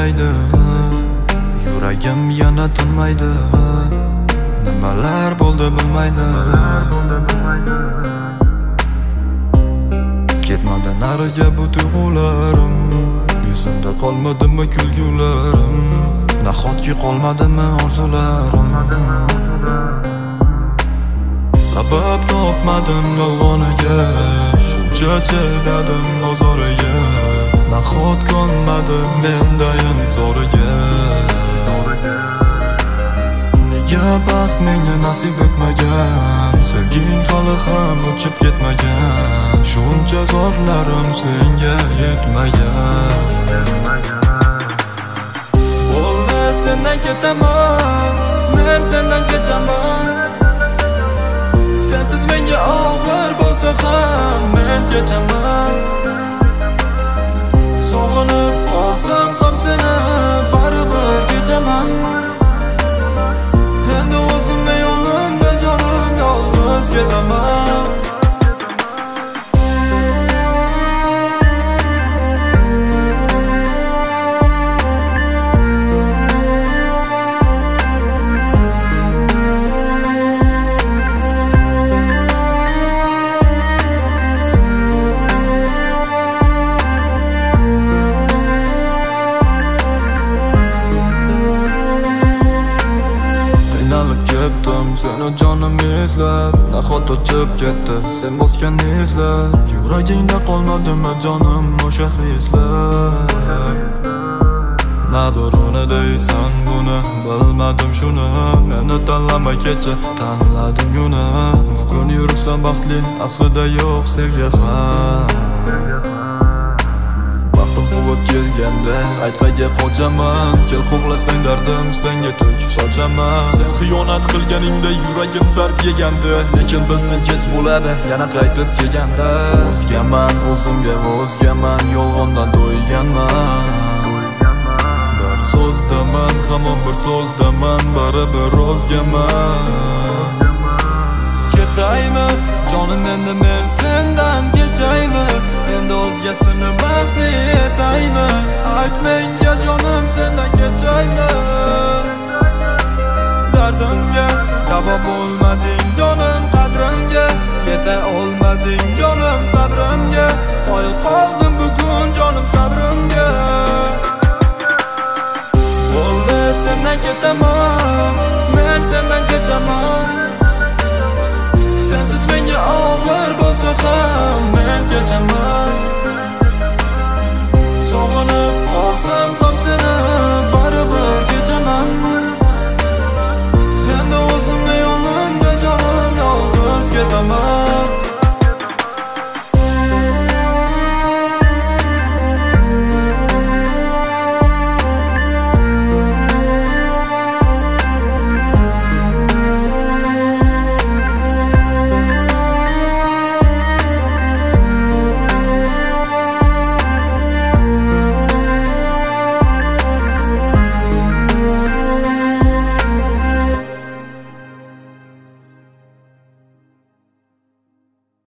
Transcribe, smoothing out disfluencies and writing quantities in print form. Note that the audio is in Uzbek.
tinmaydi, yuragim yana tinmaydi. Nimalar bo'ldi bilmaydi. Ketmadi nariga bu tuyg'ularim, yuzimda qolmadimi kulgularim, nahotki qolmadimi orzularim. Sabab topmadim yolg'oniga, shuncha chidadim ozoriga, nahot qolmadi mendayin zo'riga. Nega baxt menga nasib etmagan, sevging hali ham o'chib ketmagan, shuncha zorlarim senga yetmagan. Bo'ldi sendan ketaman, men sendan kechaman. Sensiz menga og'ir bo'lsa ham men kechaman. Sog'inib qolsam ham seni baribir kechaman. Endi o'zimga yo'limga jonim yolg'iz ketaman. Seni jonim eslab, nahot o'chib ketdi sen bosgan izlar. Yuragingda qolmadimi jonim o'sha hislar. Na birini deysan buni, bilmadim shuni. Meni tanlamay kecha tanladim uni. Bugun yuribsan baxtli, aslida yo'q sevgi ham. Quvvat kelganda aytqaga qochaman. Kel xohlasang dardim senga to'kib sochaman. Sen xiyonat qilganingda yuragim zarb yegandi, lekin bilsang kech bo'ladi yana qaytib kelganda. O'zgaman, o'zimga o'zgaman, yolg'ondan to'yganman. Bir so'zdaman, hamon bir so'zdaman, baribir o'zgaman. Ketaymi jonim endi men sendan kechaymi, endi o'zgasini baxtli etaymi? Ayt menga jonim sendan kechaymi? Dardimga davo bo'lmading jonim qadrimga, yeta olmading jonim sabrimga. Qoyil qoldim bugun jonim sabrimga. Bo'ldi sendan ketaman, men sendan kechaman. Sensiz menga og'ir bo'lsa ham men kechaman.